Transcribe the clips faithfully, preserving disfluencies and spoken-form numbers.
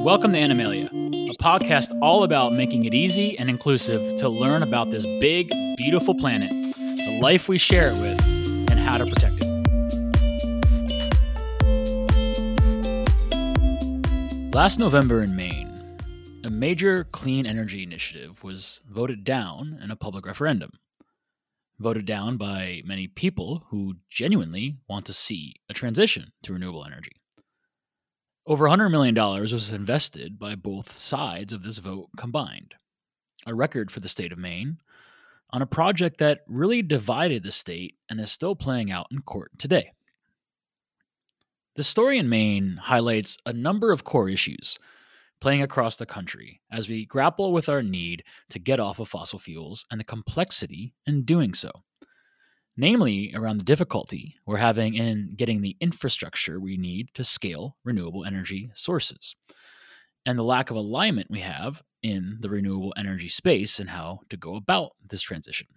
Welcome to Animalia, a podcast all about making it easy and inclusive to learn about this big, beautiful planet, the life we share it with, and how to protect it. Last November in Maine, a major clean energy initiative was voted down in a public referendum. Voted down by many people who genuinely want to see a transition to renewable energy. Over one hundred million dollars was invested by both sides of this vote combined, a record for the state of Maine, on a project that really divided the state and is still playing out in court today. The story in Maine highlights a number of core issues playing across the country as we grapple with our need to get off of fossil fuels and the complexity in doing so. Namely, around the difficulty we're having in getting the infrastructure we need to scale renewable energy sources, and the lack of alignment we have in the renewable energy space and how to go about this transition.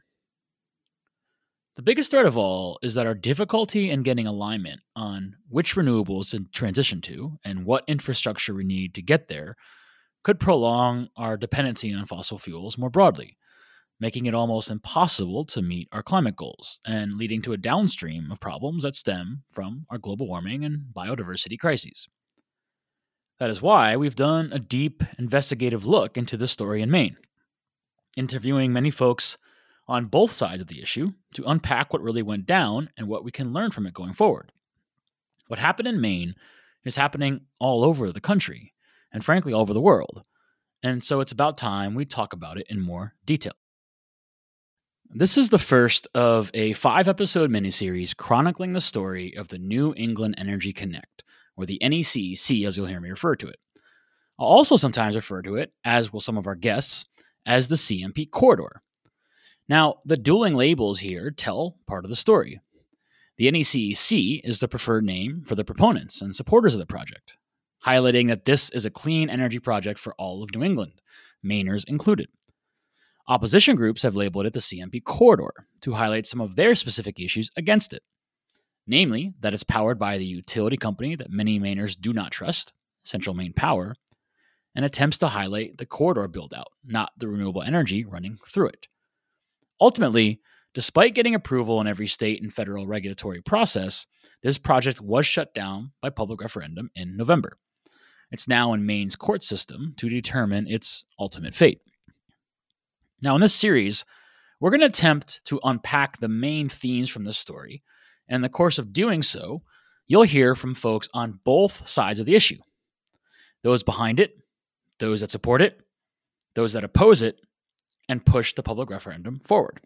The biggest threat of all is that our difficulty in getting alignment on which renewables to transition to and what infrastructure we need to get there could prolong our dependency on fossil fuels more broadly, making it almost impossible to meet our climate goals and leading to a downstream of problems that stem from our global warming and biodiversity crises. That is why we've done a deep investigative look into the story in Maine, interviewing many folks on both sides of the issue to unpack what really went down and what we can learn from it going forward. What happened in Maine is happening all over the country, and frankly all over the world, and so it's about time we talk about it in more detail. This is the first of a five-episode miniseries chronicling the story of the New England Energy Connect, or the N E C C as you'll hear me refer to it. I'll also sometimes refer to it, as will some of our guests, as the C M P Corridor. Now, the dueling labels here tell part of the story. The N E C C is the preferred name for the proponents and supporters of the project, highlighting that this is a clean energy project for all of New England, Mainers included. Opposition groups have labeled it the C M P Corridor to highlight some of their specific issues against it, namely that it's powered by the utility company that many Mainers do not trust, Central Maine Power, and attempts to highlight the corridor build-out, not the renewable energy running through it. Ultimately, despite getting approval in every state and federal regulatory process, this project was shut down by public referendum in November. It's now in Maine's court system to determine its ultimate fate. Now, in this series, we're going to attempt to unpack the main themes from this story, and in the course of doing so, you'll hear from folks on both sides of the issue. Those behind it, those that support it, those that oppose it, and push the public referendum forward.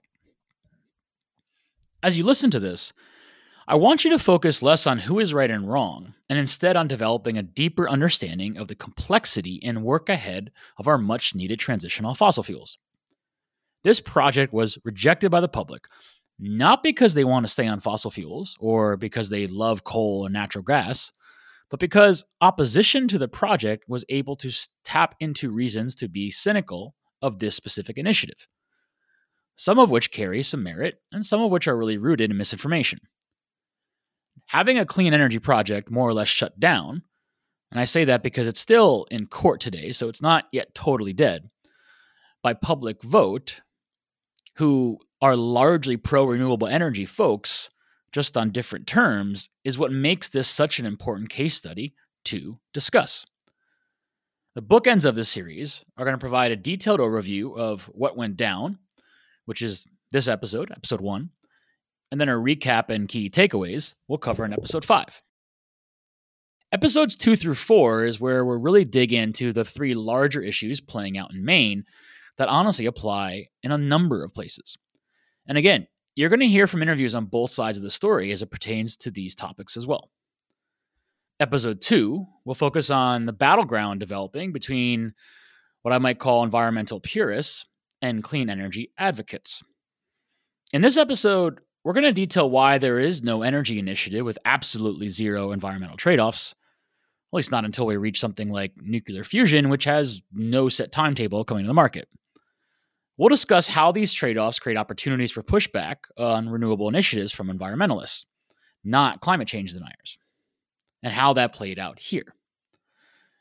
As you listen to this, I want you to focus less on who is right and wrong, and instead on developing a deeper understanding of the complexity and work ahead of our much-needed transition off fossil fuels. This project was rejected by the public, not because they want to stay on fossil fuels or because they love coal or natural gas, but because opposition to the project was able to tap into reasons to be cynical of this specific initiative, some of which carry some merit and some of which are really rooted in misinformation. Having a clean energy project more or less shut down, and I say that because it's still in court today, so it's not yet totally dead, by public vote, who are largely pro-renewable energy folks, just on different terms, is what makes this such an important case study to discuss. The bookends of this series are going to provide a detailed overview of what went down, which is this episode, episode one, and then a recap and key takeaways we'll cover in episode five. Episodes two through four is where we'll really dig into the three larger issues playing out in Maine that honestly apply in a number of places. And again, you're going to hear from interviews on both sides of the story as it pertains to these topics as well. Episode two will focus on the battleground developing between what I might call environmental purists and clean energy advocates. In this episode, we're going to detail why there is no energy initiative with absolutely zero environmental trade-offs, at least not until we reach something like nuclear fusion, which has no set timetable coming to the market. We'll discuss how these trade-offs create opportunities for pushback on renewable initiatives from environmentalists, not climate change deniers, and how that played out here.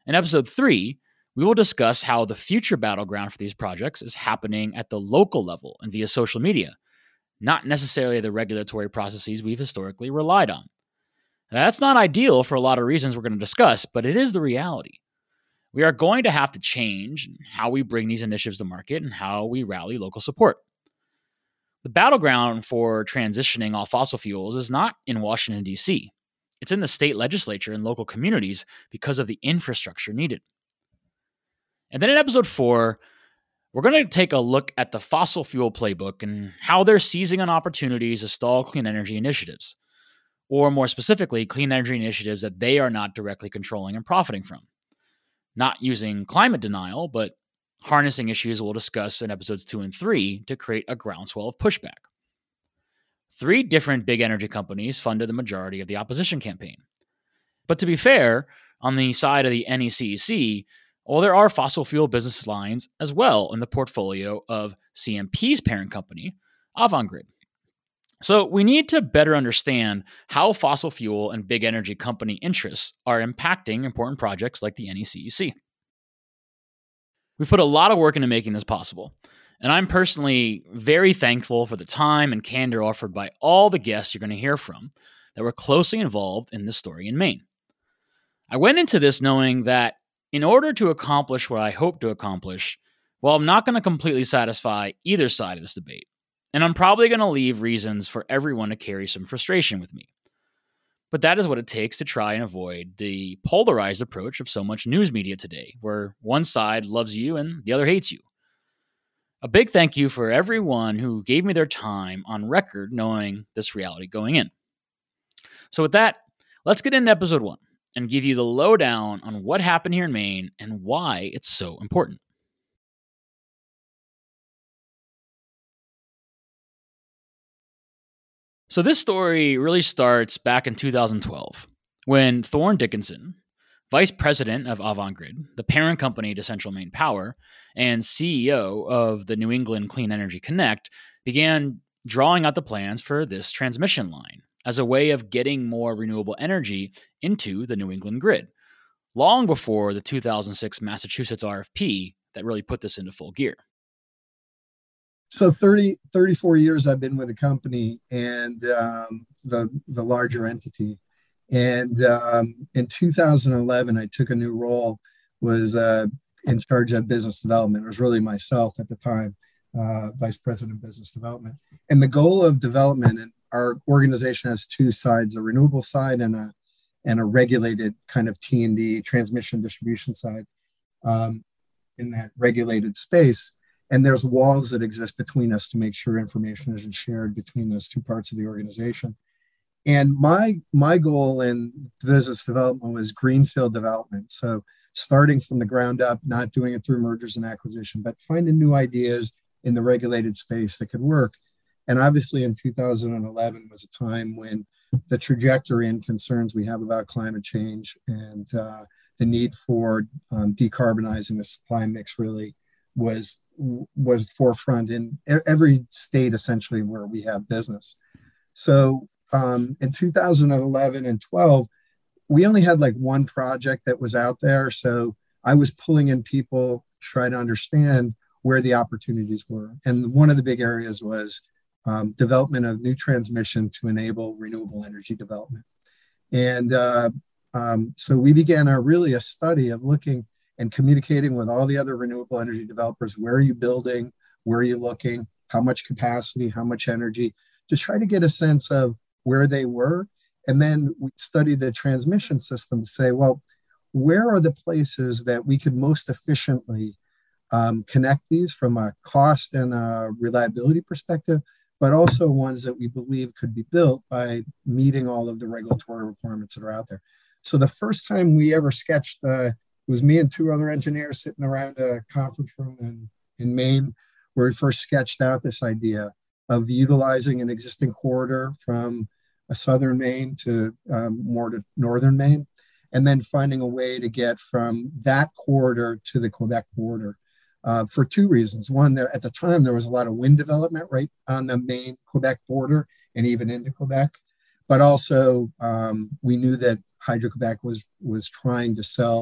In episode three, we will discuss how the future battleground for these projects is happening at the local level and via social media, not necessarily the regulatory processes we've historically relied on. That's not ideal for a lot of reasons we're going to discuss, but it is the reality. We are going to have to change how we bring these initiatives to market and how we rally local support. The battleground for transitioning off fossil fuels is not in Washington, D C. It's in the state legislature and local communities because of the infrastructure needed. And then in episode four, we're going to take a look at the fossil fuel playbook and how they're seizing on opportunities to stall clean energy initiatives, or more specifically, clean energy initiatives that they are not directly controlling and profiting from. Not using climate denial, but harnessing issues we'll discuss in episodes two and three to create a groundswell of pushback. Three different big energy companies funded the majority of the opposition campaign. But to be fair, on the side of the N E C E C, well, there are fossil fuel business lines as well in the portfolio of C M P's parent company, Avangrid. So we need to better understand how fossil fuel and big energy company interests are impacting important projects like the N E C E C. We've put a lot of work into making this possible, and I'm personally very thankful for the time and candor offered by all the guests you're going to hear from that were closely involved in this story in Maine. I went into this knowing that in order to accomplish what I hope to accomplish, well, I'm not going to completely satisfy either side of this debate. And I'm probably going to leave reasons for everyone to carry some frustration with me. But that is what it takes to try and avoid the polarized approach of so much news media today, where one side loves you and the other hates you. A big thank you for everyone who gave me their time on record knowing this reality going in. So with that, let's get into episode one and give you the lowdown on what happened here in Maine and why it's so important. So this story really starts back in two thousand twelve, when Thorne Dickinson, vice president of Avangrid, the parent company to Central Maine Power, and C E O of the New England Clean Energy Connect, began drawing out the plans for this transmission line as a way of getting more renewable energy into the New England grid, long before the two thousand six Massachusetts R F P that really put this into full gear. So thirty, thirty-four years I've been with the company and um, the the larger entity. And um, in two thousand eleven, I took a new role, was uh, in charge of business development. It was really myself at the time, uh, vice president of business development. And the goal of development, and our organization has two sides, a renewable side and a and a regulated kind of T and D, transmission distribution side, um, in that regulated space. And there's walls that exist between us to make sure information isn't shared between those two parts of the organization. And my my goal in business development was greenfield development. So starting from the ground up, not doing it through mergers and acquisition, but finding new ideas in the regulated space that could work. And obviously in two thousand eleven was a time when the trajectory and concerns we have about climate change and uh, the need for um, decarbonizing the supply mix really was was forefront in every state essentially where we have business. So um, in two thousand eleven and twelve, we only had like one project that was out there. So I was pulling in people, trying to understand where the opportunities were. And one of the big areas was um, development of new transmission to enable renewable energy development. And uh, um, so we began a really a study of looking and communicating with all the other renewable energy developers. Where are you building? Where are you looking? How much capacity? How much energy? To try to get a sense of where they were. And then we studied the transmission system to say, well, where are the places that we could most efficiently um, connect these from a cost and a reliability perspective, but also ones that we believe could be built by meeting all of the regulatory requirements that are out there. So the first time we ever sketched uh, it was me and two other engineers sitting around a conference room in, in Maine, where we first sketched out this idea of utilizing an existing corridor from a southern Maine to um, more to northern Maine, and then finding a way to get from that corridor to the Quebec border uh, for two reasons. One, there at the time, there was a lot of wind development right on the Maine-Quebec border and even into Quebec. But also, um, we knew that Hydro-Quebec was, was trying to sell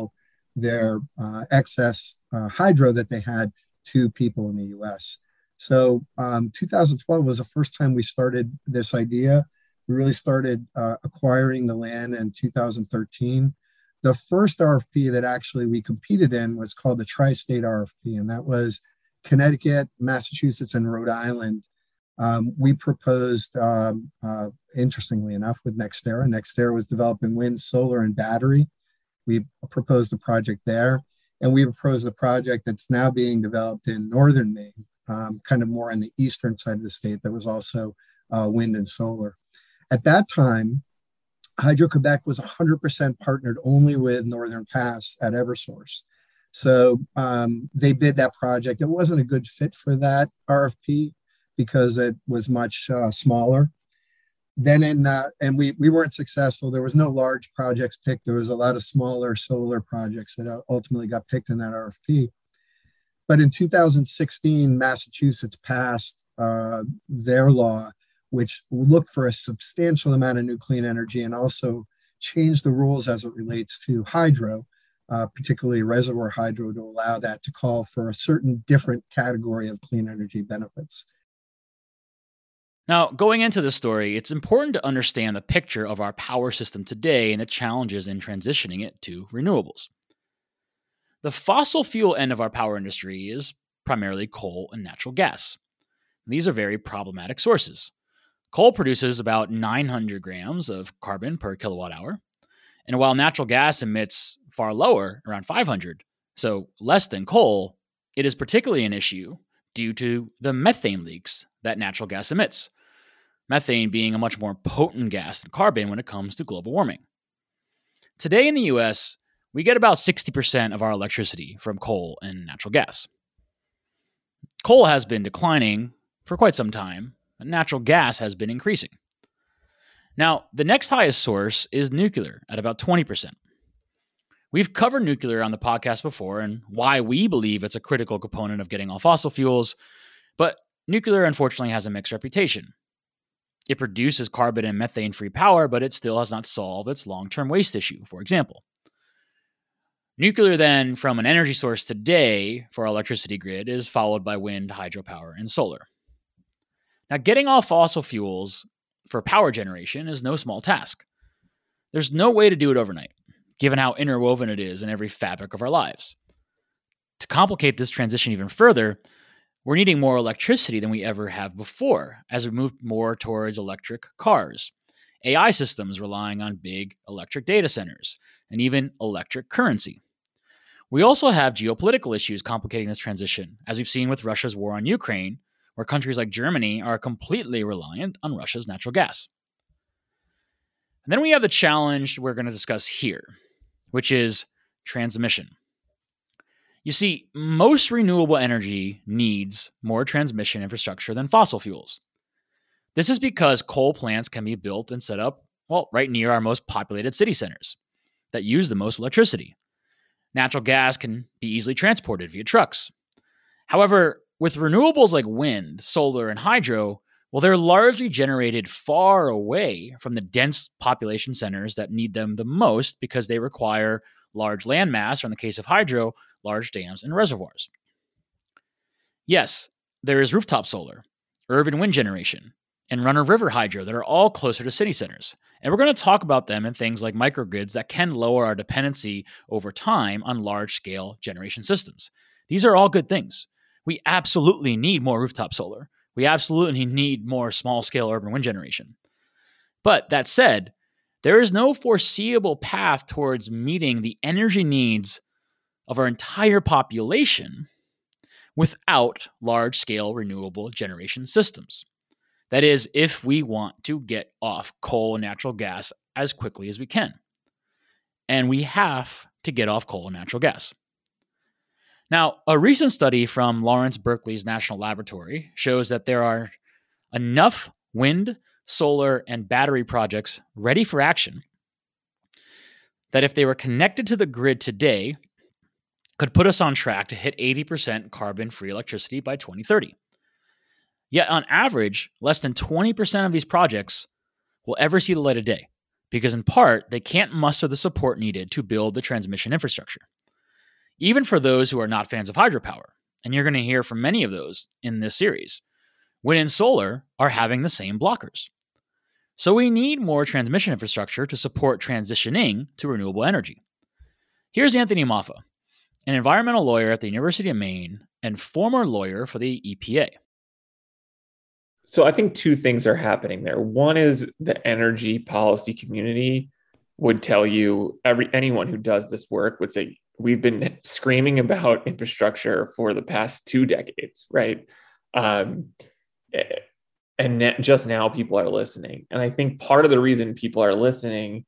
their uh, excess uh, hydro that they had to people in the U S. So um, two thousand twelve was the first time we started this idea. We really started uh, acquiring the land in two thousand thirteen. The first R F P that actually we competed in was called the Tri-State R F P, and that was Connecticut, Massachusetts, and Rhode Island. Um, we proposed, um, uh, interestingly enough, with NextEra. NextEra was developing wind, solar, and battery. We proposed a project there, and we proposed a project that's now being developed in northern Maine, um, kind of more on the eastern side of the state, that was also uh, wind and solar. At that time, Hydro-Quebec was one hundred percent partnered only with Northern Pass at Eversource. So um, they bid that project. It wasn't a good fit for that R F P because it was much uh, smaller. Then in, uh, and we, we weren't successful. There was no large projects picked. There was a lot of smaller solar projects that ultimately got picked in that R F P. But in two thousand sixteen, Massachusetts passed uh, their law, which looked for a substantial amount of new clean energy and also changed the rules as it relates to hydro, uh, particularly reservoir hydro, to allow that to call for a certain different category of clean energy benefits. Now, going into this story, it's important to understand the picture of our power system today and the challenges in transitioning it to renewables. The fossil fuel end of our power industry is primarily coal and natural gas. These are very problematic sources. Coal produces about nine hundred grams of carbon per kilowatt hour, and while natural gas emits far lower, around five hundred, so less than coal, it is particularly an issue due to the methane leaks that natural gas emits. Methane being a much more potent gas than carbon when it comes to global warming. Today in the U S, we get about sixty percent of our electricity from coal and natural gas. Coal has been declining for quite some time, but natural gas has been increasing. Now, the next highest source is nuclear at about twenty percent. We've covered nuclear on the podcast before and why we believe it's a critical component of getting off fossil fuels, but nuclear unfortunately has a mixed reputation. It produces carbon and methane-free power, but it still has not solved its long-term waste issue, for example. Nuclear then, from an energy source today for our electricity grid, is followed by wind, hydropower, and solar. Now, getting off fossil fuels for power generation is no small task. There's no way to do it overnight, given how interwoven it is in every fabric of our lives. To complicate this transition even further, we're needing more electricity than we ever have before as we move more towards electric cars, A I systems relying on big electric data centers, and even electric currency. We also have geopolitical issues complicating this transition, as we've seen with Russia's war on Ukraine, where countries like Germany are completely reliant on Russia's natural gas. And then we have the challenge we're going to discuss here, which is transmission. You see, most renewable energy needs more transmission infrastructure than fossil fuels. This is because coal plants can be built and set up, well, right near our most populated city centers that use the most electricity. Natural gas can be easily transported via trucks. However, with renewables like wind, solar, and hydro, well, they're largely generated far away from the dense population centers that need them the most because they require large landmass, or in the case of hydro, large dams and reservoirs. Yes, there is rooftop solar, urban wind generation, and run-of-river hydro that are all closer to city centers. And we're going to talk about them in things like microgrids that can lower our dependency over time on large-scale generation systems. These are all good things. We absolutely need more rooftop solar. We absolutely need more small-scale urban wind generation. But that said, there is no foreseeable path towards meeting the energy needs of our entire population without large-scale renewable generation systems. That is, if we want to get off coal and natural gas as quickly as we can. And we have to get off coal and natural gas. Now, a recent study from Lawrence Berkeley's National Laboratory shows that there are enough wind, solar, and battery projects ready for action that if they were connected to the grid today, could put us on track to hit eighty percent carbon-free electricity by twenty thirty. Yet on average, less than twenty percent of these projects will ever see the light of day, because in part, they can't muster the support needed to build the transmission infrastructure. even for those who are not fans of hydropower. And you're going to hear from many of those in this series. Wind and solar are having the same blockers. So we need more transmission infrastructure to support transitioning to renewable energy. Here's Anthony Moffa, an environmental lawyer at the University of Maine and former lawyer for the E P A. So I think two things are happening there. One is the energy policy community would tell you, every anyone who does this work would say, we've been screaming about infrastructure for the past two decades, right? Um, and just now people are listening. And I think part of the reason people are listening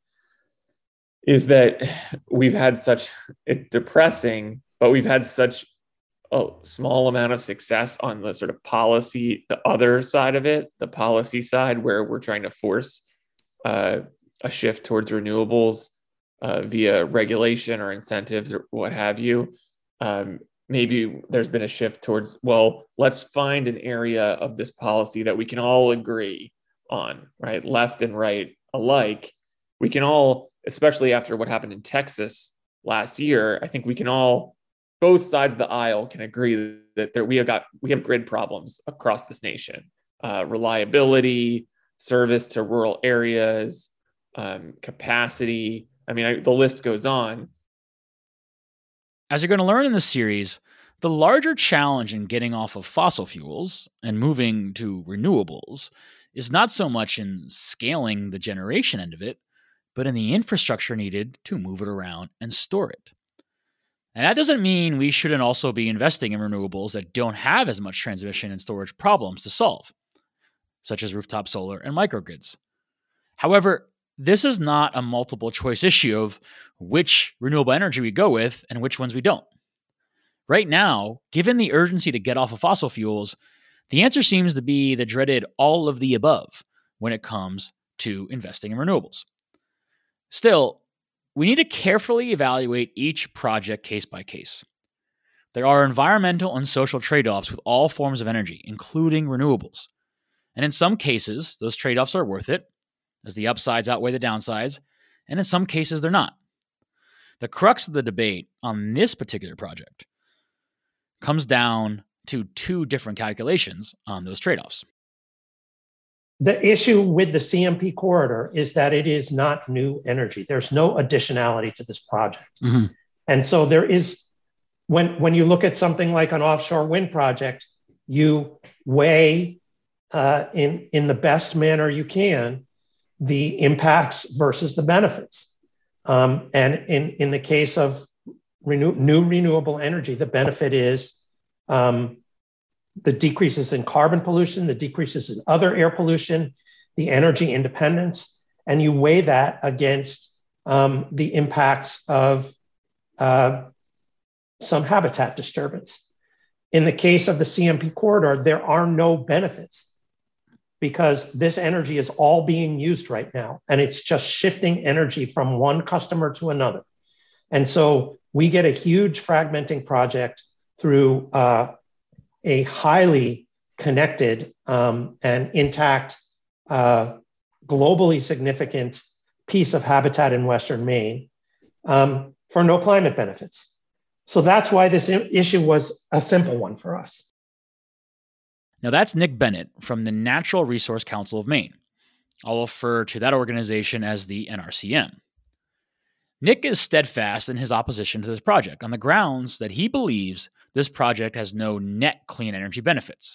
is that we've had such, it's depressing, but we've had such a small amount of success on the sort of policy, the other side of it, the policy side, where we're trying to force uh, a shift towards renewables uh, via regulation or incentives or what have you. Um, maybe there's been a shift towards, well, let's find an area of this policy that we can all agree on, right? Left and right alike. We can all, especially after what happened in Texas last year, I think we can all, both sides of the aisle can agree that there, we have got, we have grid problems across this nation. Uh, reliability, service to rural areas, um, capacity. I mean, I, the list goes on. As you're going to learn in this series, the larger challenge in getting off of fossil fuels and moving to renewables is not so much in scaling the generation end of it, but in the infrastructure needed to move it around and store it. And that doesn't mean we shouldn't also be investing in renewables that don't have as much transmission and storage problems to solve, such as rooftop solar and microgrids. However, this is not a multiple choice issue of which renewable energy we go with and which ones we don't. Right now, given the urgency to get off of fossil fuels, the answer seems to be the dreaded all of the above when it comes to investing in renewables. Still, we need to carefully evaluate each project case by case. There are environmental and social trade-offs with all forms of energy, including renewables. And in some cases, those trade-offs are worth it, as the upsides outweigh the downsides, and in some cases, they're not. The crux of the debate on this particular project comes down to two different calculations on those trade-offs. The issue with the C M P corridor is that it is not new energy. There's no additionality to this project. Mm-hmm. And so there is, when, when you look at something like an offshore wind project, you weigh uh, in, in the best manner you can the impacts versus the benefits. Um, and in, in the case of renew, new renewable energy, the benefit is um, the decreases in carbon pollution, the decreases in other air pollution, the energy independence, and you weigh that against um, the impacts of uh, some habitat disturbance. In the case of the C M P corridor, there are no benefits because this energy is all being used right now, and it's just shifting energy from one customer to another. And so we get a huge fragmenting project through uh, a highly connected um, and intact, uh, globally significant piece of habitat in Western Maine um, for no climate benefits. So that's why this I- issue was a simple one for us. Now that's Nick Bennett from the Natural Resource Council of Maine. I'll refer to that organization as the N R C M. Nick is steadfast in his opposition to this project on the grounds that he believes this project has no net clean energy benefits.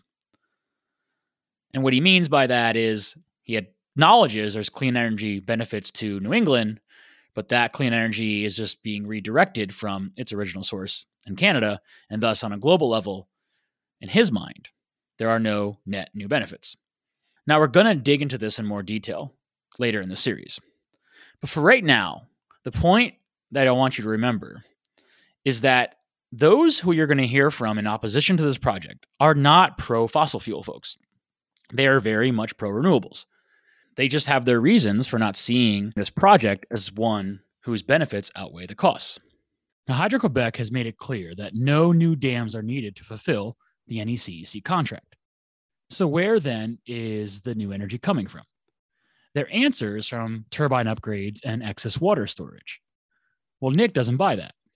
And what he means by that is he acknowledges there's clean energy benefits to New England, but that clean energy is just being redirected from its original source in Canada, and thus on a global level, in his mind, there are no net new benefits. Now we're going to dig into this in more detail later in the series. But for right now, the point that I want you to remember is that those who you're going to hear from in opposition to this project are not pro-fossil fuel folks. They are very much pro-renewables. They just have their reasons for not seeing this project as one whose benefits outweigh the costs. Now, Hydro-Quebec has made it clear that no new dams are needed to fulfill the N E C E C contract. So where then is the new energy coming from? Their answer is from turbine upgrades and excess water storage. Well, Nick doesn't buy that.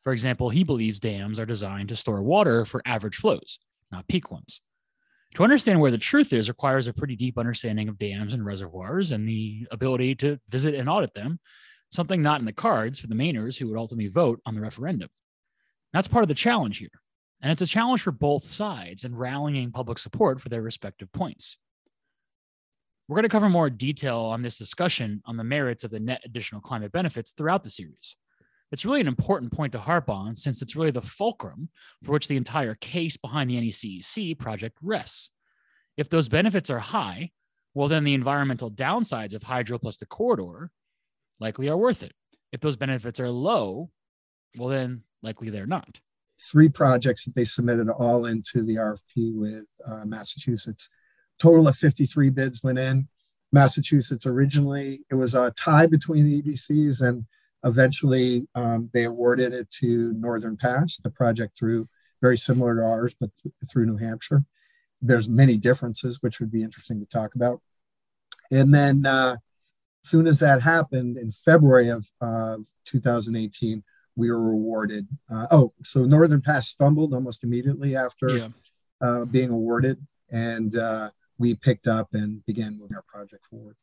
For example, he believes dams are designed to store water for average flows, not peak ones. To understand where the truth is requires a pretty deep understanding of dams and reservoirs and the ability to visit and audit them, something not in the cards for the Mainers who would ultimately vote on the referendum. That's part of the challenge here. And it's a challenge for both sides in rallying public support for their respective points. We're going to cover more detail on this discussion on the merits of the net additional climate benefits throughout the series. It's really an important point to harp on since it's really the fulcrum for which the entire case behind the N E C E C project rests. If those benefits are high, well, then the environmental downsides of hydro plus the corridor likely are worth it. If those benefits are low, well, then likely they're not. Three projects that they submitted all into the R F P with uh, Massachusetts. Total of fifty-three bids went in. Massachusetts originally, it was a tie between the E D Cs, and eventually um, they awarded it to Northern Pass, the project through, very similar to ours, but th- through New Hampshire. There's many differences, which would be interesting to talk about. And then uh, as soon as that happened in February of uh, two thousand eighteen, we were awarded. Uh, oh, so Northern Pass stumbled almost immediately after yeah. uh, being awarded, and uh, we picked up and began moving our project forward.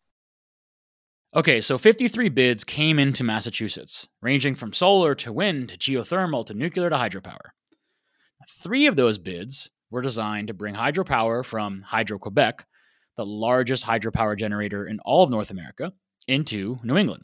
Okay, so fifty-three bids came into Massachusetts, ranging from solar to wind to geothermal to nuclear to hydropower. Three of those bids were designed to bring hydropower from Hydro-Quebec, the largest hydropower generator in all of North America, into New England.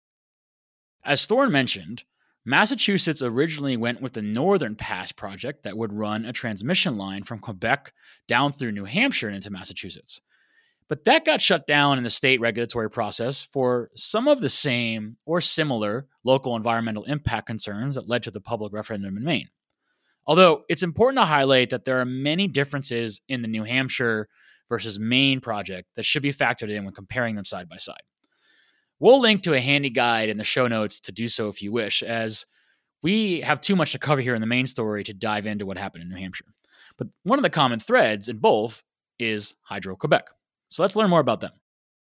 As Thorne mentioned, Massachusetts originally went with the Northern Pass project that would run a transmission line from Quebec down through New Hampshire and into Massachusetts. But that got shut down in the state regulatory process for some of the same or similar local environmental impact concerns that led to the public referendum in Maine. Although it's important to highlight that there are many differences in the New Hampshire versus Maine project that should be factored in when comparing them side by side. We'll link to a handy guide in the show notes to do so if you wish, as we have too much to cover here in the main story to dive into what happened in New Hampshire. But one of the common threads in both is Hydro-Quebec. So let's learn more about them.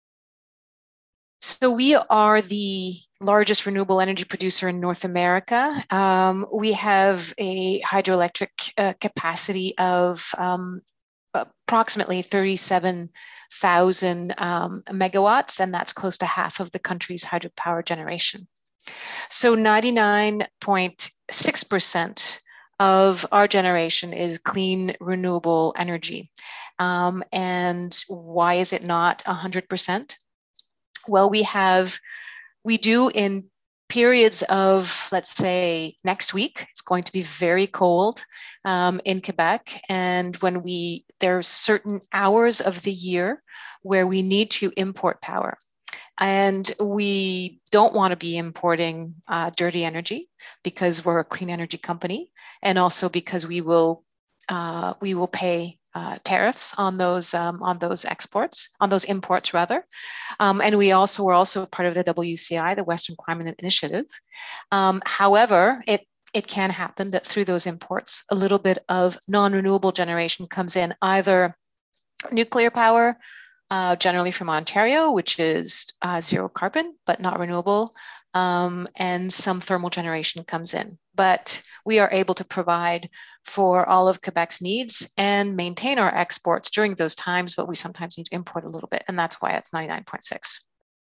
So we are the largest renewable energy producer in North America. Um, we have a hydroelectric uh, capacity of um, approximately thirty-seven thousand um, megawatts, and that's close to half of the country's hydropower generation. So ninety-nine point six percent of our generation is clean, renewable energy. Um, and why is it not one hundred percent? Well, we have, we do in periods of, let's say, next week, it's going to be very cold um, in Quebec. And when we, there's certain hours of the year where we need to import power. And we don't want to be importing uh, dirty energy because we're a clean energy company, and also because we will uh, we will pay uh, tariffs on those um, on those exports, on those imports rather. Um, and we also we're also part of the W C I, the Western Climate Initiative. Um, however, it it can happen that through those imports, a little bit of non-renewable generation comes in, either nuclear power. Uh, generally from Ontario, which is uh, zero carbon, but not renewable, um, and some thermal generation comes in. But we are able to provide for all of Quebec's needs and maintain our exports during those times, but we sometimes need to import a little bit, and that's why it's ninety-nine point six.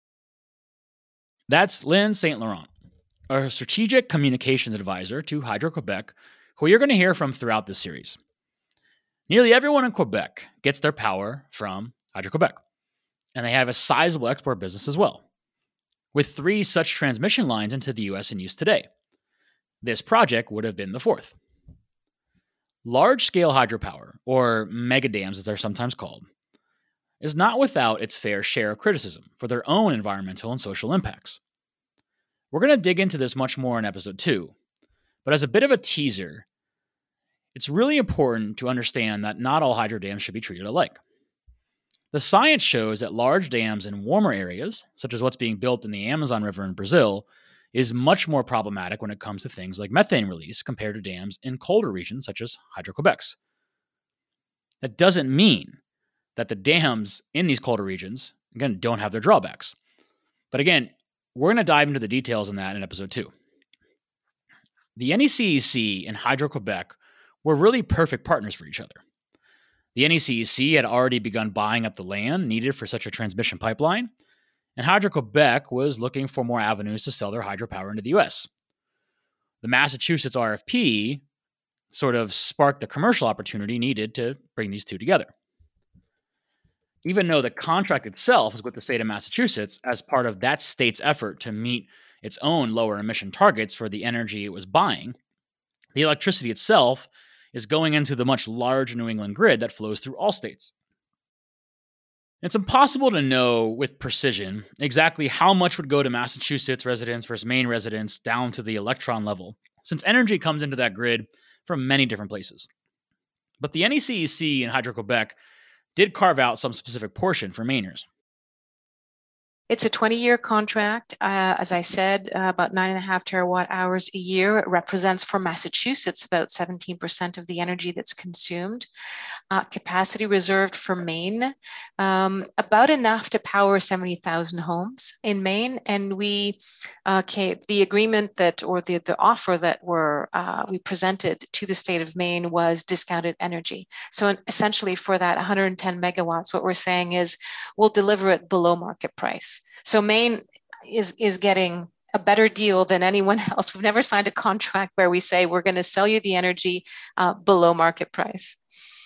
That's Lynn Saint Laurent, a strategic communications advisor to Hydro-Quebec, who you're going to hear from throughout this series. Nearly everyone in Quebec gets their power from Hydro-Quebec, and they have a sizable export business as well, with three such transmission lines into the U S in use today. This project would have been the fourth. Large-scale hydropower, or mega dams as they're sometimes called, is not without its fair share of criticism for their own environmental and social impacts. We're going to dig into this much more in episode two, but as a bit of a teaser, it's really important to understand that not all hydro dams should be treated alike. The science shows that large dams in warmer areas, such as what's being built in the Amazon River in Brazil, is much more problematic when it comes to things like methane release compared to dams in colder regions such as Hydro-Quebec's. That doesn't mean that the dams in these colder regions, again, don't have their drawbacks. But again, we're going to dive into the details on that in episode two. The N E C E C and Hydro-Quebec were really perfect partners for each other. The N E C E C had already begun buying up the land needed for such a transmission pipeline, and Hydro-Quebec was looking for more avenues to sell their hydropower into the U S. The Massachusetts R F P sort of sparked the commercial opportunity needed to bring these two together. Even though the contract itself was with the state of Massachusetts as part of that state's effort to meet its own lower emission targets for the energy it was buying, the electricity itself is going into the much larger New England grid that flows through all states. It's impossible to know with precision exactly how much would go to Massachusetts residents versus Maine residents down to the electron level, since energy comes into that grid from many different places. But the N E C E C and Hydro-Quebec did carve out some specific portion for Mainers. It's a twenty-year contract. Uh, as I said, uh, about nine and a half terawatt hours a year. It represents for Massachusetts about seventeen percent of the energy that's consumed. Uh, capacity reserved for Maine, um, about enough to power seventy thousand homes in Maine. And we, uh, okay, the agreement that, or the, the offer that were, uh, we presented to the state of Maine was discounted energy. So essentially for that one hundred ten megawatts, what we're saying is we'll deliver it below market price. So Maine is, is getting a better deal than anyone else. We've never signed a contract where we say we're going to sell you the energy uh, below market price.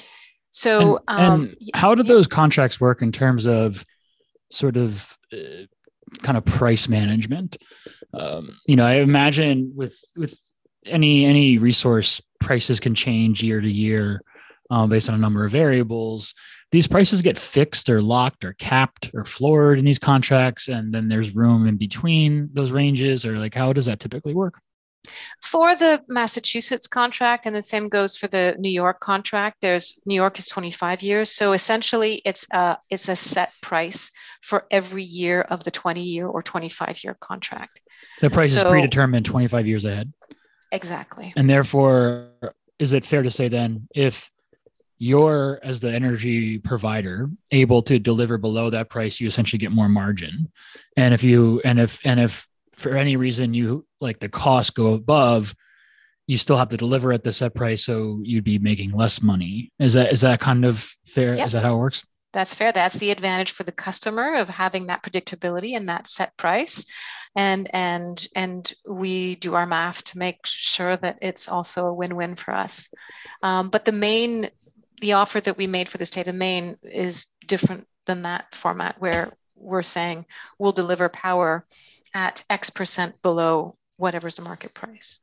So, and, um, and how do those contracts work in terms of sort of uh, kind of price management? Um, you know, I imagine with with any any resource, prices can change year to year uh, based on a number of variables. These prices get fixed or locked or capped or floored in these contracts, and then there's room in between those ranges, or like how does that typically work? For the Massachusetts contract, and the same goes for the New York contract, there's New York is twenty-five years. So essentially it's a, it's a set price for every year of the twenty year or twenty-five year contract. The price so, is predetermined twenty-five years ahead. Exactly. And therefore, is it fair to say then, if you're, as the energy provider, able to deliver below that price, you essentially get more margin. And if you, and if, and if for any reason you like the costs go above, you still have to deliver at the set price. So you'd be making less money. Is that, is that kind of fair? Yep. Is that how it works? That's fair. That's the advantage for the customer of having that predictability and that set price. And, and, and we do our math to make sure that it's also a win-win for us. Um, but the main, the offer that we made for the state of Maine is different than that format, where we're saying we'll deliver power at X percent below whatever's the market price.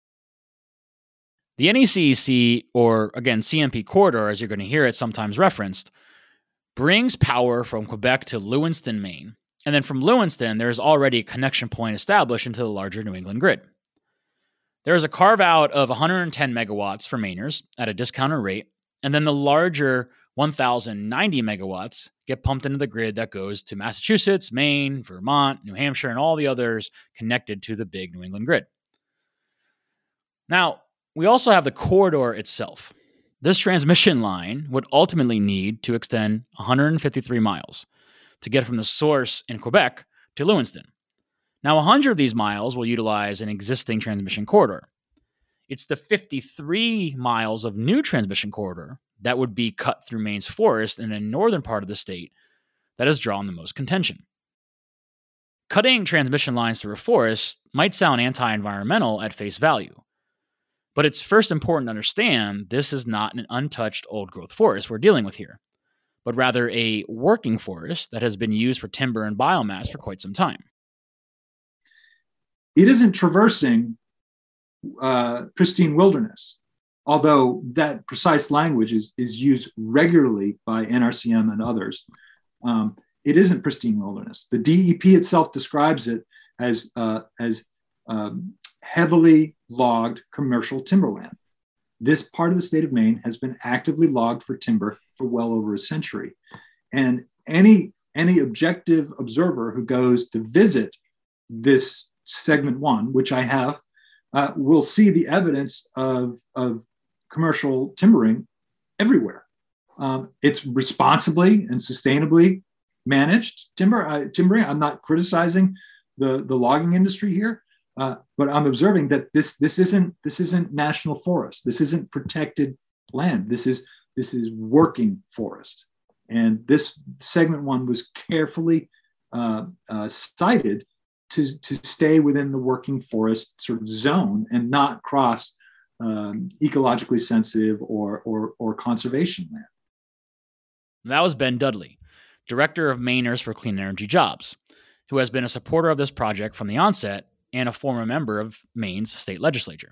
The N E C E C, or again, C M P corridor, as you're going to hear it sometimes referenced, brings power from Quebec to Lewiston, Maine. And then from Lewiston, there's already a connection point established into the larger New England grid. There is a carve out of one hundred ten megawatts for Mainers at a discounted rate. And then the larger one thousand ninety megawatts get pumped into the grid that goes to Massachusetts, Maine, Vermont, New Hampshire, and all the others connected to the big New England grid. Now, we also have the corridor itself. This transmission line would ultimately need to extend one hundred fifty-three miles to get from the source in Quebec to Lewiston. Now, one hundred of these miles will utilize an existing transmission corridor. It's the fifty-three miles of new transmission corridor that would be cut through Maine's forest in the northern part of the state that has drawn the most contention. Cutting transmission lines through a forest might sound anti-environmental at face value, but it's first important to understand this is not an untouched old-growth forest we're dealing with here, but rather a working forest that has been used for timber and biomass for quite some time. It isn't traversing uh, pristine wilderness, although that precise language is, is used regularly by N R C M and others. Um, it isn't pristine wilderness. The D E P itself describes it as, uh, as um, heavily logged commercial timberland. This part of the state of Maine has been actively logged for timber for well over a century. And any, any objective observer who goes to visit this segment one, which I have, uh, will see the evidence of, of commercial timbering everywhere. Um, it's responsibly and sustainably managed timber, uh, timbering. I'm not criticizing the, the logging industry here, Uh, but I'm observing that this this isn't this isn't national forest. This isn't protected land. This is this is working forest. And this segment one was carefully uh, uh, cited to, to stay within the working forest sort of zone and not cross um, ecologically sensitive or, or, or conservation land. That was Ben Dudley, director of Mainers for Clean Energy Jobs, who has been a supporter of this project from the onset and a former member of Maine's state legislature.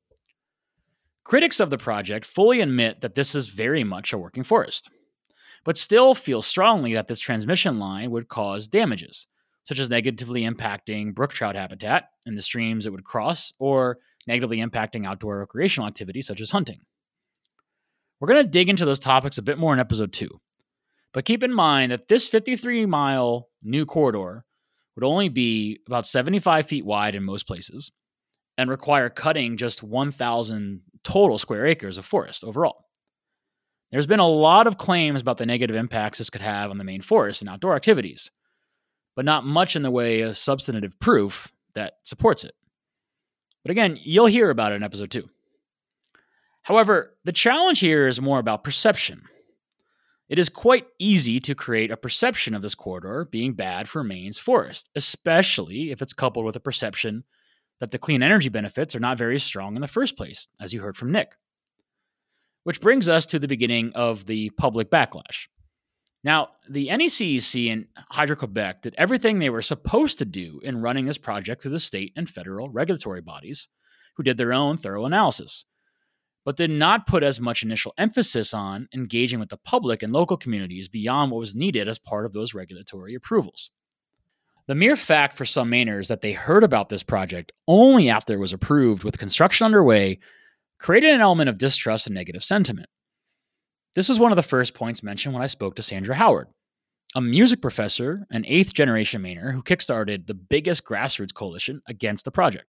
Critics of the project fully admit that this is very much a working forest, but still feel strongly that this transmission line would cause damages, such as negatively impacting brook trout habitat in the streams it would cross, or negatively impacting outdoor recreational activities such as hunting. We're going to dig into those topics a bit more in episode two, but keep in mind that this fifty-three mile new corridor would only be about seventy-five feet wide in most places and require cutting just one thousand total square acres of forest overall. There's been a lot of claims about the negative impacts this could have on the Maine forest and outdoor activities, but not much in the way of substantive proof that supports it. But again, you'll hear about it in episode two. However, the challenge here is more about perception. It is quite easy to create a perception of this corridor being bad for Maine's forest, especially if it's coupled with a perception that the clean energy benefits are not very strong in the first place, as you heard from Nick. Which brings us to the beginning of the public backlash. Now, the N E C E C and Hydro-Quebec did everything they were supposed to do in running this project through the state and federal regulatory bodies, who did their own thorough analysis, but did not put as much initial emphasis on engaging with the public and local communities beyond what was needed as part of those regulatory approvals. The mere fact for some Mainers that they heard about this project only after it was approved with construction underway created an element of distrust and negative sentiment. This was one of the first points mentioned when I spoke to Sandra Howard, a music professor and eighth generation Mainer who kickstarted the biggest grassroots coalition against the project.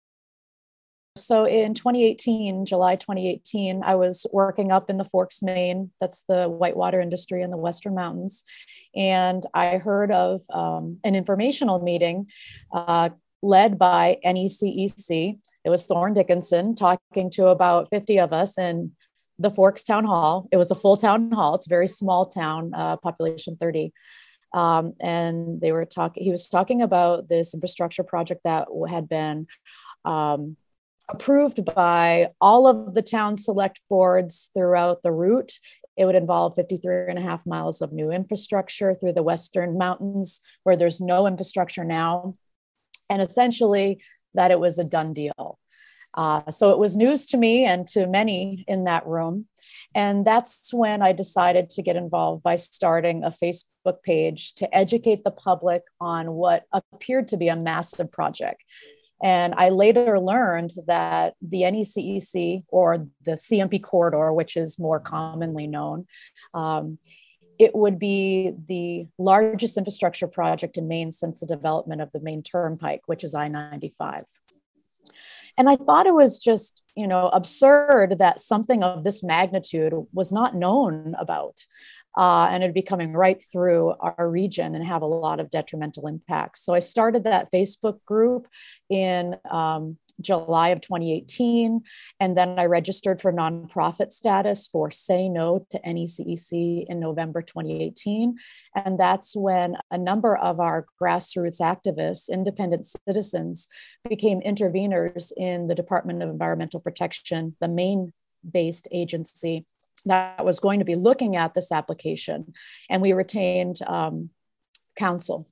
So in twenty eighteen, July twenty eighteen, I was working up in the Forks, Maine. That's the whitewater industry in the Western Mountains. And I heard of um, an informational meeting uh, led by N E C E C. It was Thorne Dickinson talking to about fifty of us in the Forks Town Hall. It was a full town hall. It's a very small town, uh, population thirty. Um, and they were talking, he was talking about this infrastructure project that had been um, approved by all of the town select boards throughout the route. It would involve fifty-three and a half miles of new infrastructure through the Western Mountains where there's no infrastructure now. And essentially that it was a done deal. Uh, so it was news to me and to many in that room. And that's when I decided to get involved by starting a Facebook page to educate the public on what appeared to be a massive project. And I later learned that the N E C E C, or the C M P corridor, which is more commonly known, um, it would be the largest infrastructure project in Maine since the development of the Maine Turnpike, which is I ninety-five. And I thought it was just, you know, absurd that something of this magnitude was not known about. Uh, and it'd be coming right through our region and have a lot of detrimental impacts. So I started that Facebook group in um, July of twenty eighteen. And then I registered for nonprofit status for Say No to N E C E C in November twenty eighteen. And that's when a number of our grassroots activists, independent citizens, became interveners in the Department of Environmental Protection, the Maine-based agency that was going to be looking at this application. And we retained um, counsel.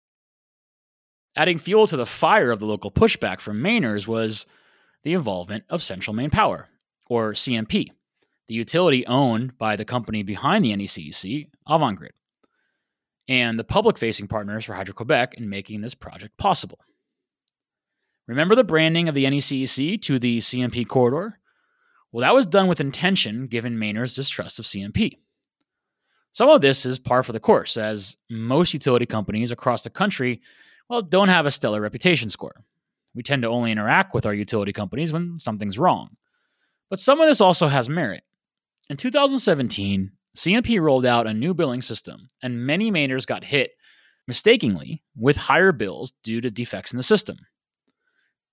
Adding fuel to the fire of the local pushback from Mainers was the involvement of Central Maine Power, or C M P, the utility owned by the company behind the N E C E C, Avangrid, and the public-facing partners for Hydro-Quebec in making this project possible. Remember the branding of the N E C E C to the C M P corridor? Well, that was done with intention given Mainers' distrust of C M P. Some of this is par for the course, as most utility companies across the country, well, don't have a stellar reputation score. We tend to only interact with our utility companies when something's wrong. But some of this also has merit. In two thousand seventeen, C M P rolled out a new billing system, and many Mainers got hit, mistakenly, with higher bills due to defects in the system.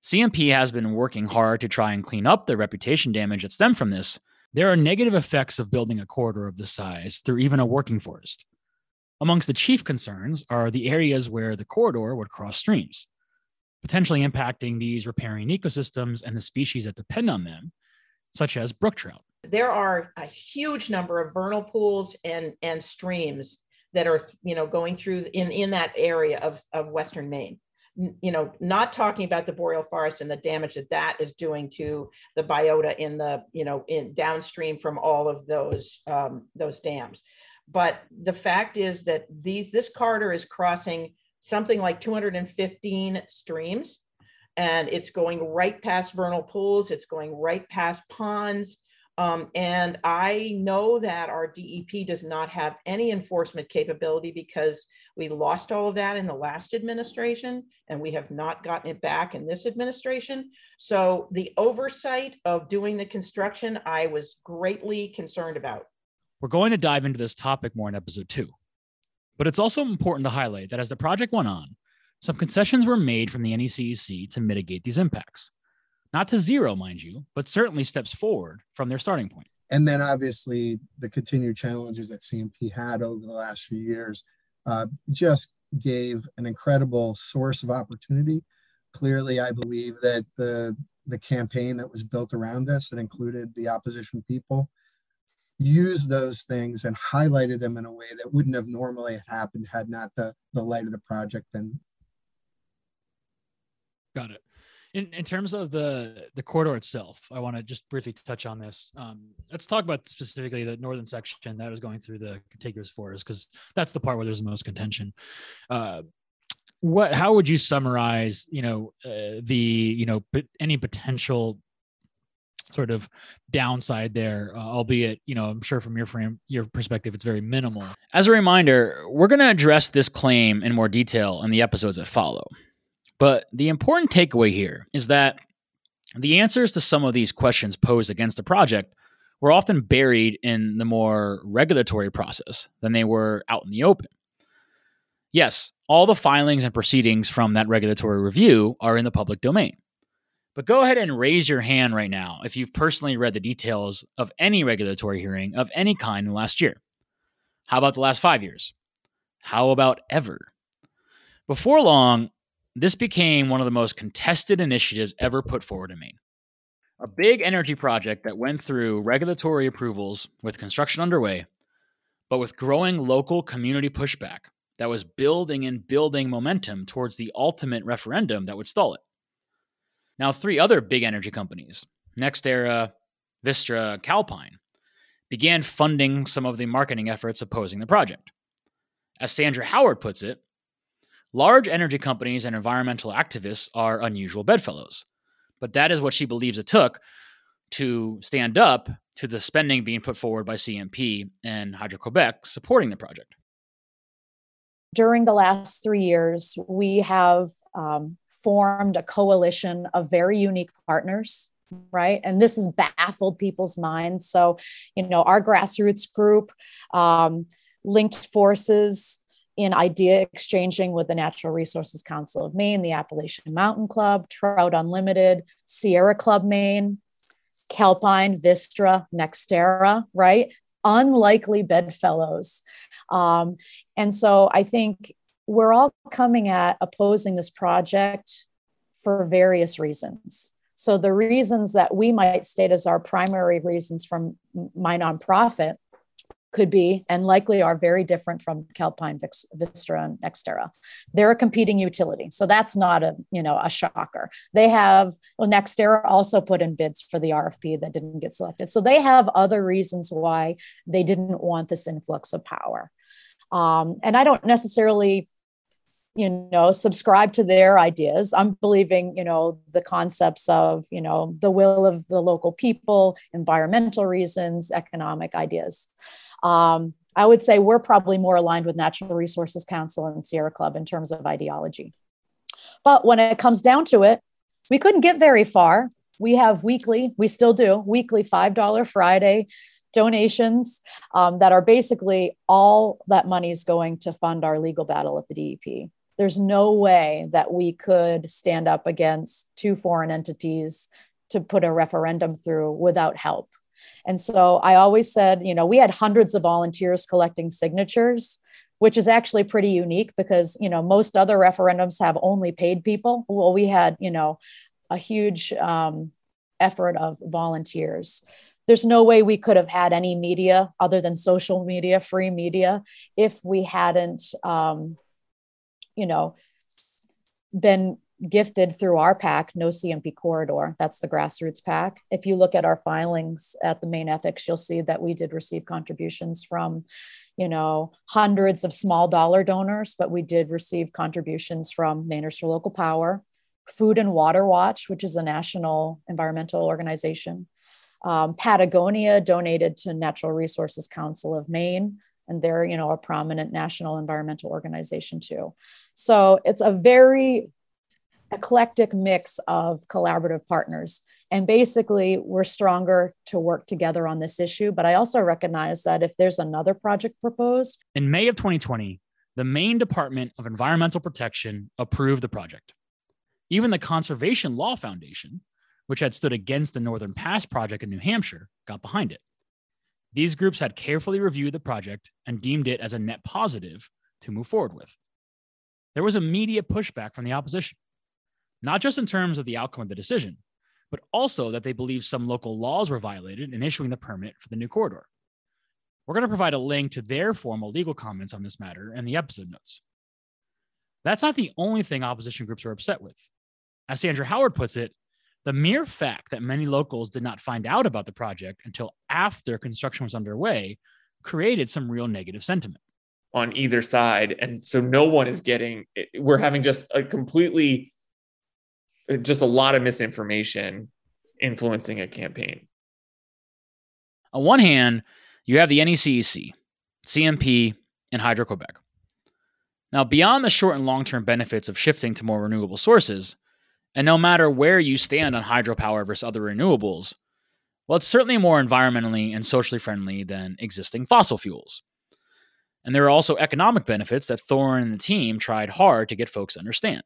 C M P has been working hard to try and clean up the reputation damage that stemmed from this. There are negative effects of building a corridor of this size through even a working forest. Amongst the chief concerns are the areas where the corridor would cross streams, potentially impacting these riparian ecosystems and the species that depend on them, such as brook trout. There are a huge number of vernal pools and, and streams that are, you know, going through in, in that area of, of Western Maine. You know, not talking about the boreal forest and the damage that that is doing to the biota in the, you know, in downstream from all of those, um, those dams. But the fact is that these, this corridor is crossing something like two hundred fifteen streams, and it's going right past vernal pools. It's going right past ponds. Um, and I know that our D E P does not have any enforcement capability because we lost all of that in the last administration, and we have not gotten it back in this administration. So the oversight of doing the construction, I was greatly concerned about. We're going to dive into this topic more in episode two, but it's also important to highlight that as the project went on, some concessions were made from the N E C E C to mitigate these impacts. Not to zero, mind you, but certainly steps forward from their starting point. And then obviously the continued challenges that C M P had over the last few years uh, just gave an incredible source of opportunity. Clearly, I believe that the, the campaign that was built around this, that included the opposition people, used those things and highlighted them in a way that wouldn't have normally happened had not the, the light of the project been. Got it. In, in terms of the, the corridor itself, I want to just briefly touch on this. Um, let's talk about specifically the northern section that was going through the contiguous forest, because that's the part where there's the most contention. Uh, what, how would you summarize, you know, uh, the, you know, any potential sort of downside there, uh, albeit, you know, I'm sure from your frame, your perspective, it's very minimal. As a reminder, we're going to address this claim in more detail in the episodes that follow. But the important takeaway here is that the answers to some of these questions posed against the project were often buried in the more regulatory process than they were out in the open. Yes, all the filings and proceedings from that regulatory review are in the public domain. But go ahead and raise your hand right now if you've personally read the details of any regulatory hearing of any kind in the last year. How about the last five years? How about ever? Before long, this became one of the most contested initiatives ever put forward in Maine. A big energy project that went through regulatory approvals with construction underway, but with growing local community pushback that was building and building momentum towards the ultimate referendum that would stall it. Now, three other big energy companies, NextEra, Vistra, Calpine, began funding some of the marketing efforts opposing the project. As Sandra Howard puts it, large energy companies and environmental activists are unusual bedfellows, but that is what she believes it took to stand up to the spending being put forward by C M P and Hydro-Quebec supporting the project. During the last three years, we have um, formed a coalition of very unique partners, right? And this has baffled people's minds. So, you know, our grassroots group um, linked forces in idea exchanging with the Natural Resources Council of Maine, the Appalachian Mountain Club, Trout Unlimited, Sierra Club Maine, Calpine, Vistra, NextEra, right? Unlikely bedfellows. Um, and so I think we're all coming at opposing this project for various reasons. So the reasons that we might state as our primary reasons from my nonprofit could be, and likely are, very different from Calpine, Vistra, and NextEra. They're a competing utility. So that's not a, you know, a shocker. They have, well, NextEra also put in bids for the R F P that didn't get selected. So they have other reasons why they didn't want this influx of power. Um, and I don't necessarily, you know, subscribe to their ideas. I'm believing, you know, the concepts of, you know, the will of the local people, environmental reasons, economic ideas. Um, I would say we're probably more aligned with Natural Resources Council and Sierra Club in terms of ideology. But when it comes down to it, we couldn't get very far. We have weekly, we still do, weekly five dollars Friday donations um, that are basically all that money is going to fund our legal battle at the D E P. There's no way that we could stand up against two foreign entities to put a referendum through without help. And so I always said, you know, we had hundreds of volunteers collecting signatures, which is actually pretty unique because, you know, most other referendums have only paid people. Well, we had, you know, a huge um, effort of volunteers. There's no way we could have had any media other than social media, free media, if we hadn't, um, you know, been gifted through our PAC, No C M P Corridor. That's the grassroots PAC. If you look at our filings at the Maine Ethics, you'll see that we did receive contributions from, you know, hundreds of small dollar donors, but we did receive contributions from Mainers for Local Power, Food and Water Watch, which is a national environmental organization. Um, Patagonia donated to Natural Resources Council of Maine, and they're, you know, a prominent national environmental organization too. So it's a very eclectic mix of collaborative partners. And basically, we're stronger to work together on this issue. But I also recognize that if there's another project proposed. In May of twenty twenty, the Maine Department of Environmental Protection approved the project. Even the Conservation Law Foundation, which had stood against the Northern Pass project in New Hampshire, got behind it. These groups had carefully reviewed the project and deemed it as a net positive to move forward with. There was immediate pushback from the opposition, not just in terms of the outcome of the decision, but also that they believed some local laws were violated in issuing the permit for the new corridor. We're going to provide a link to their formal legal comments on this matter in the episode notes. That's not the only thing opposition groups are upset with. As Sandra Howard puts it, the mere fact that many locals did not find out about the project until after construction was underway created some real negative sentiment on either side. And so no one is getting, we're having just a completely, just a lot of misinformation influencing a campaign. On one hand, you have the N E C E C, C M P, and Hydro-Quebec. Now, beyond the short and long-term benefits of shifting to more renewable sources, and no matter where you stand on hydropower versus other renewables, well, it's certainly more environmentally and socially friendly than existing fossil fuels. And there are also economic benefits that Thorne and the team tried hard to get folks to understand.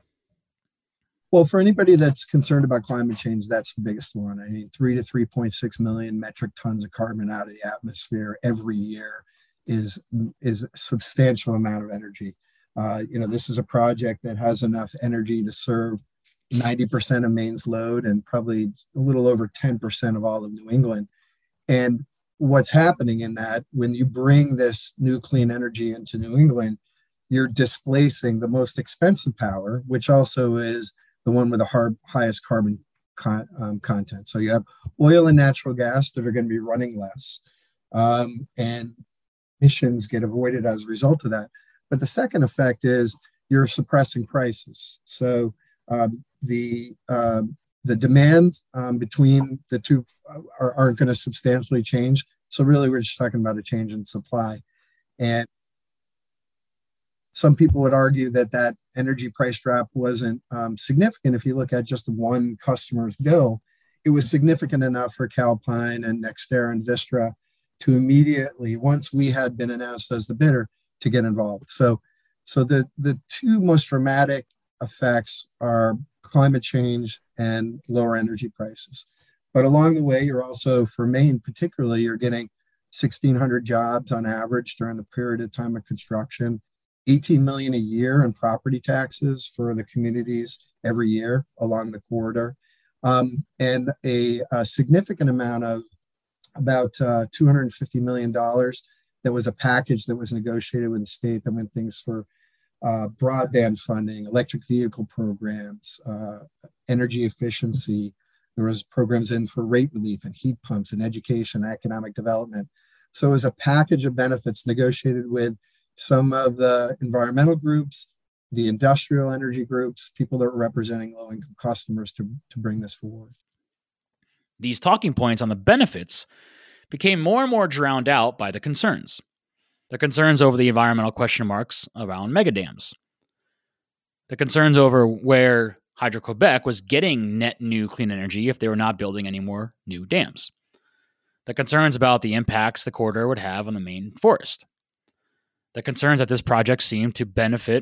Well, for anybody that's concerned about climate change, that's the biggest one. I mean, three to three point six million metric tons of carbon out of the atmosphere every year is, is a substantial amount of energy. Uh, you know, this is a project that has enough energy to serve ninety percent of Maine's load and probably a little over ten percent of all of New England. And what's happening in that, when you bring this new clean energy into New England, you're displacing the most expensive power, which also is the one with the hard, highest carbon con, um, content. So you have oil and natural gas that are going to be running less, um, and emissions get avoided as a result of that. But the second effect is you're suppressing prices. So um, the um, the demand um, between the two are, aren't going to substantially change. So really, we're just talking about a change in supply. And some people would argue that that energy price drop wasn't um, significant. If you look at just one customer's bill, it was significant enough for Calpine and NextEra and Vistra to immediately, once we had been announced as the bidder, to get involved. So, so the, the two most dramatic effects are climate change and lower energy prices. But along the way, you're also, for Maine particularly, you're getting sixteen hundred jobs on average during the period of time of construction, eighteen million a year in property taxes for the communities every year along the corridor, um, and a, a significant amount of about uh, two hundred fifty million dollars that was a package that was negotiated with the state that meant things for uh, broadband funding, electric vehicle programs, uh, energy efficiency. There was programs in for rate relief and heat pumps and education, economic development. So it was a package of benefits negotiated with some of the environmental groups, the industrial energy groups, people that were representing low-income customers to, to bring this forward. These talking points on the benefits became more and more drowned out by the concerns. The concerns over the environmental question marks around megadams. The concerns over where Hydro-Quebec was getting net new clean energy if they were not building any more new dams. The concerns about the impacts the corridor would have on the Maine forest. The concerns that this project seemed to benefit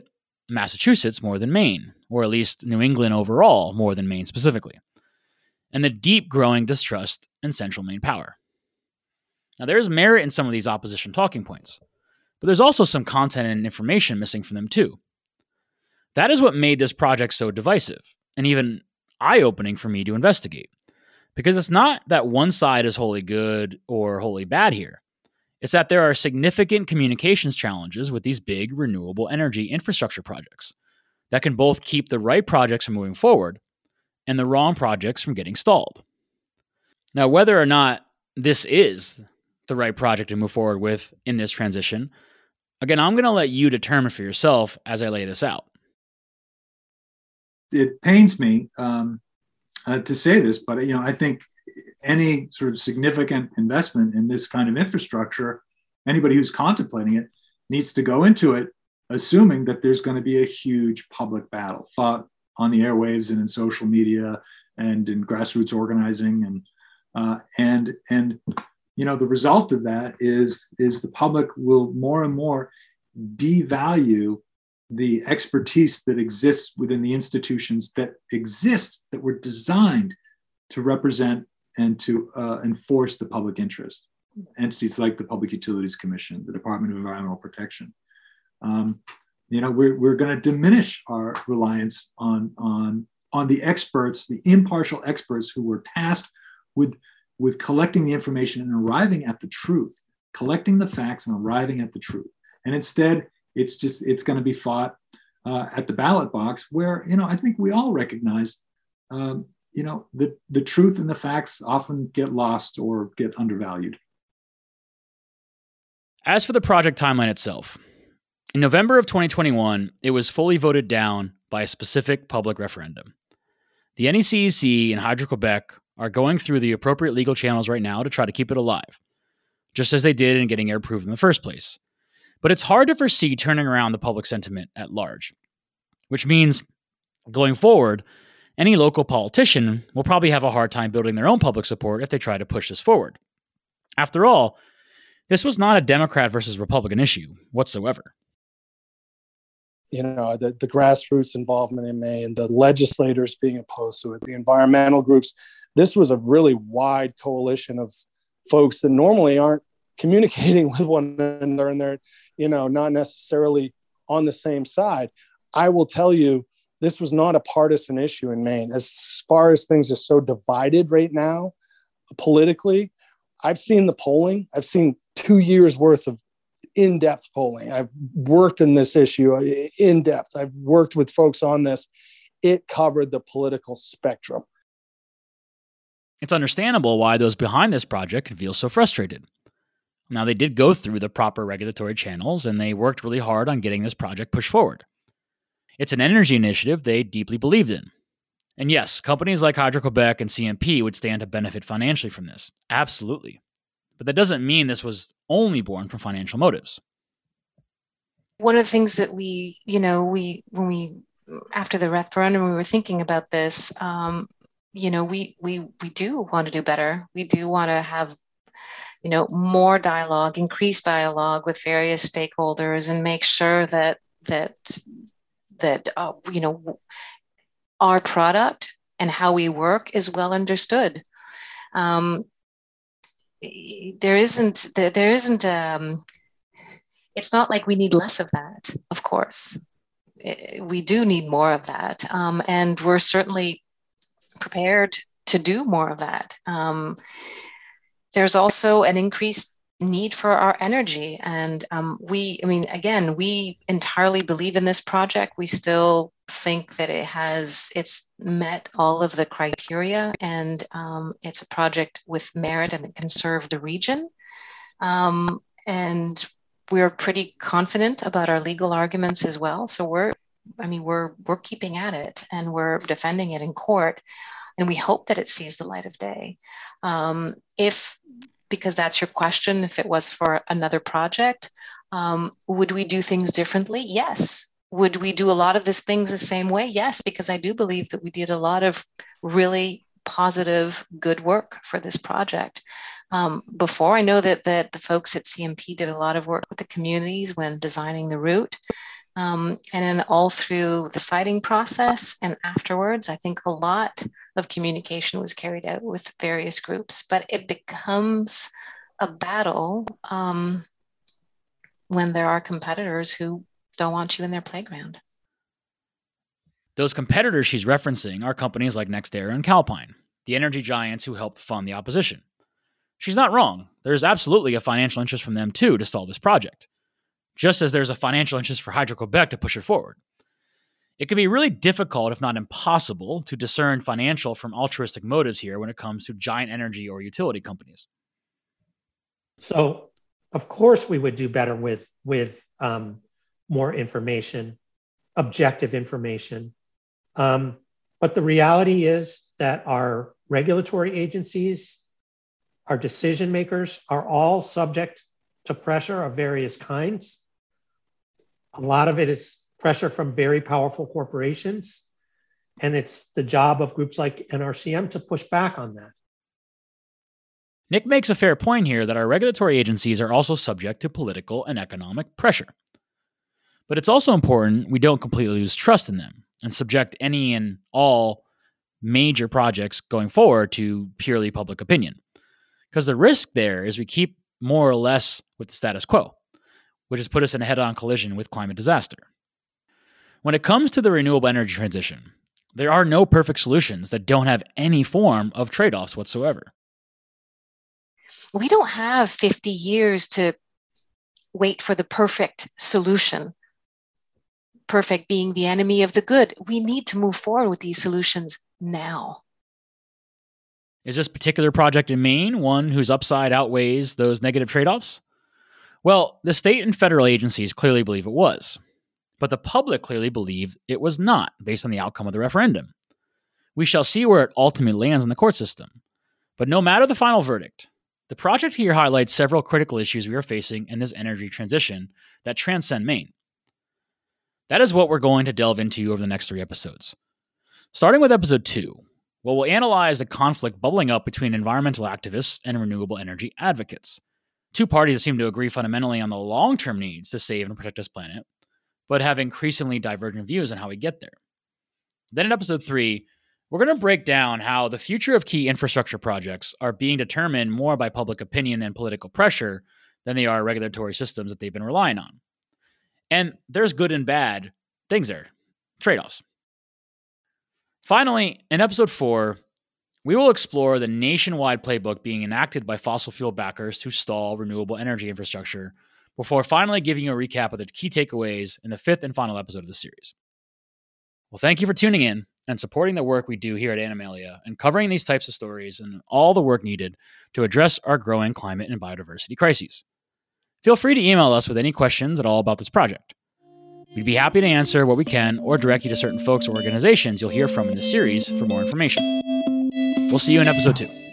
Massachusetts more than Maine, or at least New England overall more than Maine specifically, and the deep growing distrust in central Maine power. Now, there is merit in some of these opposition talking points, but there's also some content and information missing from them too. That is what made this project so divisive, and even eye-opening for me to investigate, because it's not that one side is wholly good or wholly bad here. It's that there are significant communications challenges with these big renewable energy infrastructure projects that can both keep the right projects from moving forward and the wrong projects from getting stalled. Now, whether or not this is the right project to move forward with in this transition, again, I'm going to let you determine for yourself as I lay this out. It pains me um, uh, to say this, but you know, I think any sort of significant investment in this kind of infrastructure, anybody who's contemplating it needs to go into it assuming that there's going to be a huge public battle fought on the airwaves and in social media and in grassroots organizing, and uh, and and you know, the result of that is is the public will more and more devalue the expertise that exists within the institutions that exist, that were designed to represent and to uh, enforce the public interest. Entities like the Public Utilities Commission, the Department of Environmental Protection. Um, you know, we're, we're going to diminish our reliance on, on, on the experts, the impartial experts who were tasked with, with collecting the information and arriving at the truth, collecting the facts and arriving at the truth. And instead, it's just, it's going to be fought uh, at the ballot box where, you know, I think we all recognize, um, you know, the, the truth and the facts often get lost or get undervalued. As for the project timeline itself, in November of twenty twenty-one, it was fully voted down by a specific public referendum. The N E C E C and Hydro-Quebec are going through the appropriate legal channels right now to try to keep it alive, just as they did in getting air approved in the first place. But it's hard to foresee turning around the public sentiment at large, which means going forward, any local politician will probably have a hard time building their own public support if they try to push this forward. After all, this was not a Democrat versus Republican issue whatsoever. You know, the, the grassroots involvement in Maine, the legislators being opposed to it, the environmental groups. This was a really wide coalition of folks that normally aren't communicating with one another, and they're, you know, not necessarily on the same side. I will tell you, this was not a partisan issue in Maine. As far as things are so divided right now, politically, I've seen the polling. I've seen two years worth of in-depth polling. I've worked in this issue in depth. I've worked with folks on this. It covered the political spectrum. It's understandable why those behind this project can feel so frustrated. Now, they did go through the proper regulatory channels, and they worked really hard on getting this project pushed forward. It's an energy initiative they deeply believed in. And yes, companies like Hydro-Quebec and C M P would stand to benefit financially from this. Absolutely. But that doesn't mean this was only born from financial motives. One of the things that we, you know, we, when we, after the referendum, we were thinking about this, um, you know, we, we, we do want to do better. We do want to have, you know, more dialogue, increased dialogue with various stakeholders, and make sure that, that, that, uh, you know, our product and how we work is well understood. Um, there isn't, there isn't, um, it's not like we need less of that, of course. We do need more of that. Um, and we're certainly prepared to do more of that. Um, there's also an increased need for our energy. And um, we, I mean, again, we entirely believe in this project. We still think that it has, it's met all of the criteria, and um, it's a project with merit and it can serve the region. Um, and we're pretty confident about our legal arguments as well. So we're, I mean, we're, we're keeping at it, and we're defending it in court, and we hope that it sees the light of day. Um, if, because that's your question, if it was for another project, um, would we do things differently? Yes. Would we do a lot of these things the same way? Yes, because I do believe that we did a lot of really positive, good work for this project. Um, before, I know that, that the folks at C M P did a lot of work with the communities when designing the route. Um, and then all through the siting process and afterwards, I think a lot of communication was carried out with various groups, but it becomes a battle um, when there are competitors who don't want you in their playground. Those competitors she's referencing are companies like NextEra and Calpine, the energy giants who helped fund the opposition. She's not wrong. There's absolutely a financial interest from them too to solve this project, just as there's a financial interest for Hydro-Quebec to push it forward. It can be really difficult, if not impossible, to discern financial from altruistic motives here when it comes to giant energy or utility companies. So, of course, we would do better with, with um, more information, objective information. Um, but the reality is that our regulatory agencies, our decision makers are all subject to pressure of various kinds. A lot of it is pressure from very powerful corporations. And it's the job of groups like N R C M to push back on that. Nick makes a fair point here that our regulatory agencies are also subject to political and economic pressure. But it's also important we don't completely lose trust in them and subject any and all major projects going forward to purely public opinion. Because the risk there is we keep more or less with the status quo, which has put us in a head-on collision with climate disaster. When it comes to the renewable energy transition, there are no perfect solutions that don't have any form of trade-offs whatsoever. We don't have fifty years to wait for the perfect solution. Perfect being the enemy of the good. We need to move forward with these solutions now. Is this particular project in Maine one whose upside outweighs those negative trade-offs? Well, the state and federal agencies clearly believe it was, but the public clearly believed it was not based on the outcome of the referendum. We shall see where it ultimately lands in the court system. But no matter the final verdict, the project here highlights several critical issues we are facing in this energy transition that transcend Maine. That is what we're going to delve into over the next three episodes. Starting with episode two, where we'll analyze the conflict bubbling up between environmental activists and renewable energy advocates. Two parties that seem to agree fundamentally on the long-term needs to save and protect this planet, but have increasingly divergent views on how we get there. Then in episode three, we're going to break down how the future of key infrastructure projects are being determined more by public opinion and political pressure than they are regulatory systems that they've been relying on. And there's good and bad things there, trade-offs. Finally, in episode four, we will explore the nationwide playbook being enacted by fossil fuel backers to stall renewable energy infrastructure before finally giving you a recap of the key takeaways in the fifth and final episode of the series. Well, thank you for tuning in and supporting the work we do here at Animalia and covering these types of stories and all the work needed to address our growing climate and biodiversity crises. Feel free to email us with any questions at all about this project. We'd be happy to answer what we can or direct you to certain folks or organizations you'll hear from in this series for more information. We'll see you in episode two.